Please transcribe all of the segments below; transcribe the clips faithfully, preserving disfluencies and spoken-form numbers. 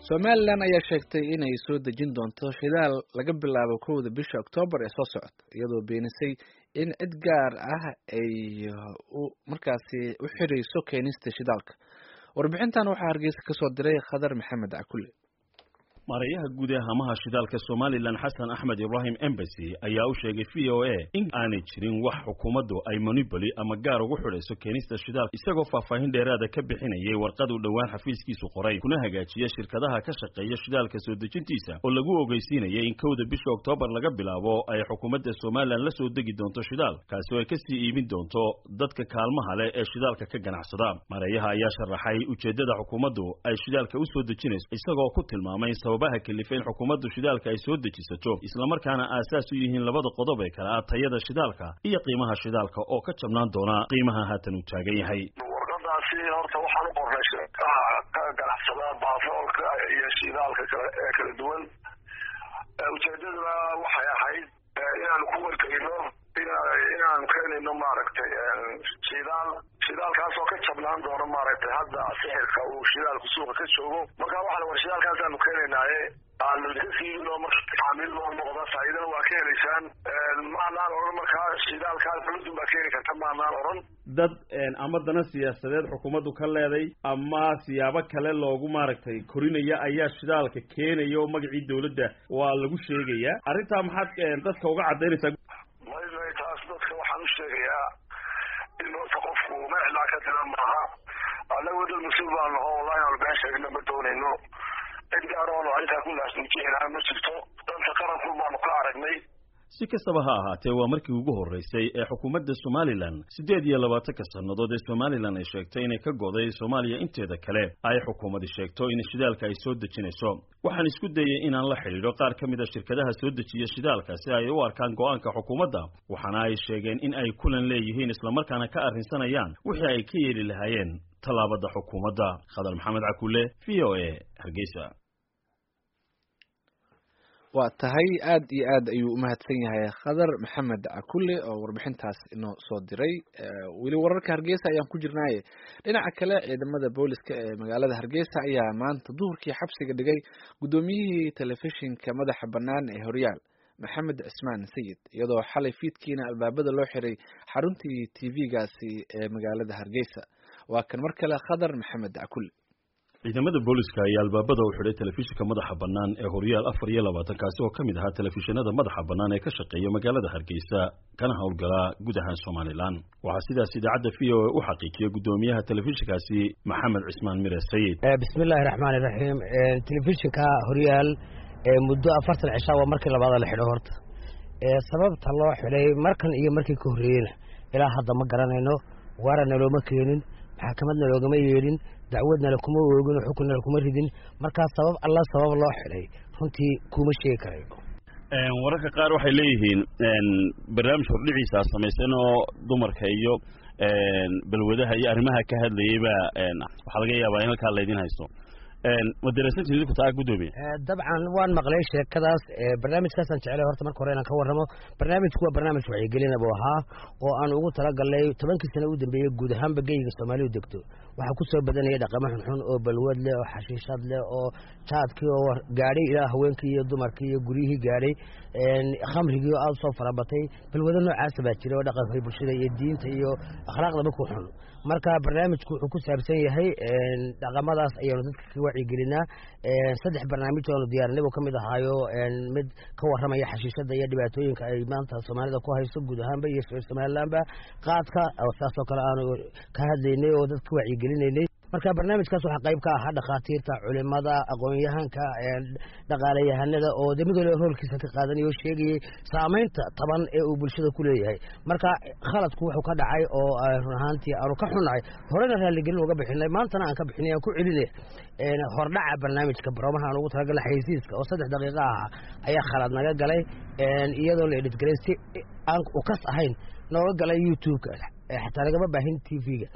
Somaliland ayaa sheegtay in ay soo dejin doonto shidaal laga bilaabo kowda bisha Oktoobar ee soo socota iyadoo beenisay in cid gaar ah ay markaasi u xireyso keenista shidaalka. Warbixintan waxaa Hargeysa ka soo diray Khadar Maxamed Cakulle. Maarayaha guud ee hamaha shidaalka Somaliland Xasan Axmed Ibrahim Embassy ayaa u sheegay V O A in aanay jirin wax xukuumaddu ay monopoly ama gaar ugu xidhayso keenista shidaalka isagoo faahfaahin dheeraad ah ka bixinayay warqad uu dhowaan xafiiskiisu qoray kuna hagaajiya shirkadaha ka shaqeeya shidaalka soo dejintiisa oo lagu ogeysiinayay in kowda bisha Oktoobar laga bilaabo ay xukuumadda Somaliland la soo degi doonto shidaal kaasi oo ay ka sii iibin doonto dadka kaalmaha leh ee shidaalka ka ganacsada. Maarayaha ayaa sharaxay ujeedada xukuumaddu ay shidaalka u soo dejinayso isagoo ku tilmaamay baha kalifeen xukuumaddu shidaalka ay soo dejisato isla markaana aasaas u yihiin labada qodob ee kala tayada shidaalka iyo qiimaha shidaalka oo ka jabnaan doona qiimaha haatan uu taagan yahay. warqadaasi horta waxaan u qornay shirkadaha ka ganacsada baafoolka iyo shidaalka ee kala duwan. ujeedaduna waxay ahayd inaan ku wargelino inaan keenayno maaragtay shidaal shidaalkaasoo ka jabnaan doono maaragtay hadda sixirka uu shidaalku suuqa ka joogo. marka waxaan war shidaalkaasaanu keenaynaaye aan idinka siino marka tacaamiil loo noqda faa'iidana waa ka helaysaan. maanaan odhan markaa shidaalkaas dawladdu baa keeni karta maanaan odhan. dad ama dana siyaasadeed xukuumaddu ka leeday ama siyaabo kale loogu maaragtay korinaya ayaa shidaalka keenaya oo magacii dawladda waa lagu sheegayaa. arrintaa maxaad dadka uga caddaynaysaa? may taas dadka waxaan u sheegayaa in horta qofku meclaa ka dira maaha. annagu dad mas-uul baan naho wallahi aanu been sheegna ma doonayno. cid gaaroonu arrintaa ku laasnuujinaa ma jirto. danta qaranku baanu ka aragnay. si kastaba ha ahaatee waa markii ugu horeysay ee xukuumadda Somaliland sideed iyo labaatanka sannadood ee Somaliland ay sheegtay inay ka go'day Soomaaliya inteeda kale ay xukuumaddu sheegto in shidaalka ay soo dejinayso. waxaan isku dayay inaan la xiriiro qaar ka mid ah shirkadaha soo dejiya shidaalka si ay u arkaan go'aanka xukuumadda waxaana ay sheegeen in ay kulan leeyihiin isla markaana ka arrinsanayaan wixii ay ka yeeli lahaayeen talaabada xukuumadda. Khadar Maxamed Cakulle, V O A, Hargeysa. waa tahay aad iyo aad ayuu u mahadsan yahay Khadar Maxamed Cakulle oo warbixintaas inoo soo diray. weli wararka Hargeysa ayaan ku jirnaaye dhinaca kale ciidamada booliska ee magaalada Hargeysa ayaa maanta duhurkii xabsiga dhigay gudoomiyihii telefishinka madaxa bannaan ee Horyaal Maxamed Cismaan Sayid iyadoo xalay fiidkiina albaabada loo xiray xaruntii T V-gaasi ee magaalada Hargeysa. waa kan mar kale Khadar Maxamed Cakulle. ciidamada booliska ayaa albaabada u xidhay telefishinka madaxa bannaan ee Horyaal afar iyo labaatan kaasi oo ka mid ahaa telefishinada madaxa bannaan ee ka shaqeeya magaalada Hargeysa kana howlgala gudaha Somaliland. waxaa sidaas idaacadda V O A u xaqiijiyay gudoomiyaha telefishinkaasi Maxamed Cismaan Mire Sayid. bismillaahir rahmaanir rahiim. telefishinka Horyaal ee muddo afartan cisho waa markii labaad la xidho horta. ee sababta loo xidhay markan iyo markii ka horreeyna ilaa hadda ma garanayno. waarana looma keenin, maxkamadna loogama yeelin, dacwadna kuma oogin, xukunna kuma ridin. marka sabab alla sabab loo xidhay runtii kuma sheegi karayo. een wararka qaar waxay leeyihiin een barnaamij hordhiciisa samaysan oo dumarka iyo een balwadaha iyo arrimaha ka hadlayayba een waxa laga yaabaa in halka la idin haysto. een madrasada idinku taa gudoomiye dabcan waan maqlay sheekadaas. barnaamijkaas aan jeclay horta marka hore inaan ka warramo. barnaamijku waa barnaamij wacyigelin ah ahaa oo aan ugu talagalay tobankii sano u dambeeyay guud ahaanba geyga Soomaaliya degto. waxa ku soo badanaya dhaqamo xun oo balwad leh oo xashiishad leh oo jaadkii oo gaadhay ilaa haweenkii iyo dumarkii iyo guryihii gaadhay. een khamrigii oo aad soo farabatay. balwado noocaas baa jira oo dhaqanka bulshada iyo diinta iyo akhlaaqda ku xun. marka barnaamijku wuxuu ku saabsan yahay een dhaqamadaas ayaanu dadka ka wacyigelinaa. een saddex barnaamij oo diyaarinay oo kamid ahaayo een mid ka warramaya xashiishada iyo dhibaatooyinka ay maanta Soomaalida ku hayso guud ahaanba iyo Somalilandba. qaadka oo saasoo kale aanu ka hadlaynay oo dadka wacyigelinaynay. marka barnaamijkaas waxa qayb ka ah dhaqaatiirta, culimada, aqoon-yahanka, dhaqaalayahanada oo damiga roolkiisa ka qaadanayo sheegay saameynta taban ee uu bulshada ku leeyahay. marka khaladku wuxuu ka dhacay oo run ahaantii aanu ka xunahay horena raaligelin uga bixinay maantana aan ka bixinay aan ku celinay. een hordhaca barnaamijka barnaamijka aan ugu talagalay xayisiiska oo saddex daqiiqo ah ayaa khalad naga galay. een iyadoo la edit garay si aan u kas ahayn nooga galay YouTube-ka xataa lagama baahin T V-ga.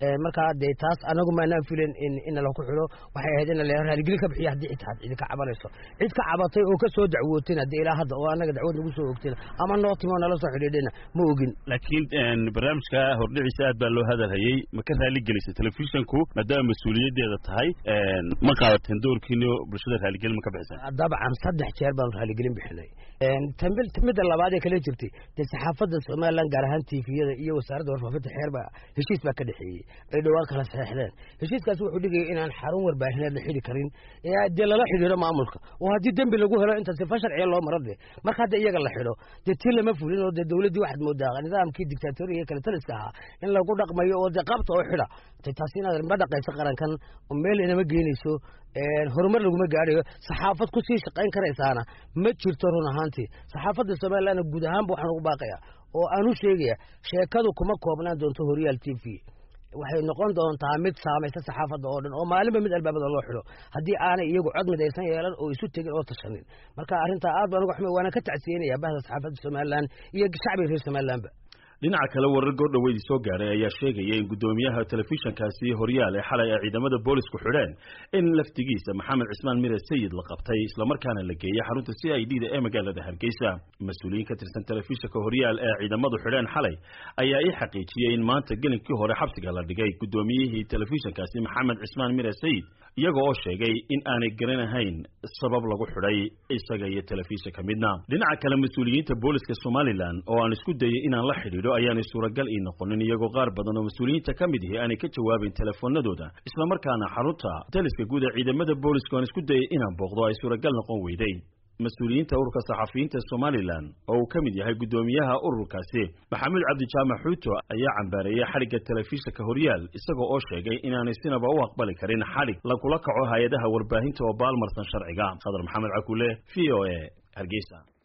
markaa dee taas anagu maanaan filan in in la ku xiro waxay ahayd in la raaligelin ka bixiyo haddii cidtaad cid ka cabanayso cid ka cabatay oo ka soo dacwootay haddii ilaa hadda oo anaga dacwad nagu soo ogtay ama nootimo nala soo xidhiidhina ma ogin laakiin barnaamijka hordhiciisa aad baa loo hadalhayay ma ka raaligelisay telefishanku maadaama mas-uuliyadeeda tahay ma qaadateen doorkiina bulshada raaligelin ma ka bixiseen dabcan saddex jeer baan raaligelin bixinay tambil tamida labaad ee kala jirtay dee saxaafadda Soomaaliland gaar ahaan tiifiyada iyo wasaaradda warfaafinta xeerba heshiis baa ka dhaxeeyay ay dhawaan kala saxeexdeen heshiiskaas wuxuu dhigay inaan xarun warbaahineed la xiri karin ee dee lala xidhiidho maamulka oo haddii dambi lagu helo inta si fashar ee loo marade marka hadda iyaga la xidho dee tii lama fulin oo dee dawladdii waxaad moodaa nidaamkii dictatoriga kala taliska ahaa in lagu dhaqmayo oo dee qabta oo xidha taasi inaad ma dhaqayso qarankan oo meel inama geenayso horumar laguma gaadhayo saxaafad ku sii shaqayn karaysaana ma jirto run ahaantii saxaafadda Soomaaliland guud ahaanba waxaan ugu baaqayaa oo aan u sheegaya sheekadu kuma koobnaan doonto Horyaal T V waxay noqon doontaa mid saamaysa saxaafadda oo dhan oo maalinba mid albaabada loo xiro haddii aanay iyagu cod midaysan yeelan oo isu tegin oo tashanin marka arrinta aad baan uga xumay waana ka tacsiinaya bahda saxaafadda Soomaaliland iyo shacbiga reer Soomaaliland dhinaca kale warar goordhaweyd soo gaaray ayaa sheegaya in gudoomiyaha telefishankaasi Horyaal ee xalay ay ciidamada boolisku xidheen in laftigiisa Maxamed Cismaan Mire Sayid la qabtay isla markaana la geeyay xarunta C I D da ee magaalada Hargeysa mas'uuliyiin ka tirsan telefishanka Horyaal ee ciidamadu xidheen xalay ayaa ay xaqiijiyay in maanta gelinkii hore xabsiga la dhigay gudoomiyihii telefishankaasi Maxamed Cismaan Mire Sayid iyaga oo sheegay in aanay garanahayn sabab lagu xidhay isaga iyo telefishanka midna dhinaca kale mas'uuliyiinta booliska Soomaaliland oo aan isku dayay inaan la xidhiidho ayaanay suuragal ii noqonin iyagoo qaar badan oo mas-uuliyiinta ka mid ihi aanay ka jawaabin telefoonadooda isla markaana xarunta taliska guud ee ciidamada booliska aan isku dayay inaan booqdo ay suuragal noqon weyday mas-uuliyiinta ururka saxafiyiinta Soomaaliland oo uu ka mid yahay gudoomiyaha ururkaasi Maxamed Cabdi Jaamac Xuuto ayaa cambaareeyay xariga telefishanka Horyaal isagoo oo sheegay inaanay sinaba u aqbali karin xarig lagula kaco hay'adaha warbaahinta oo baalmarsan sharciga Khadar Maxamed Cakule V O A Hargeysa.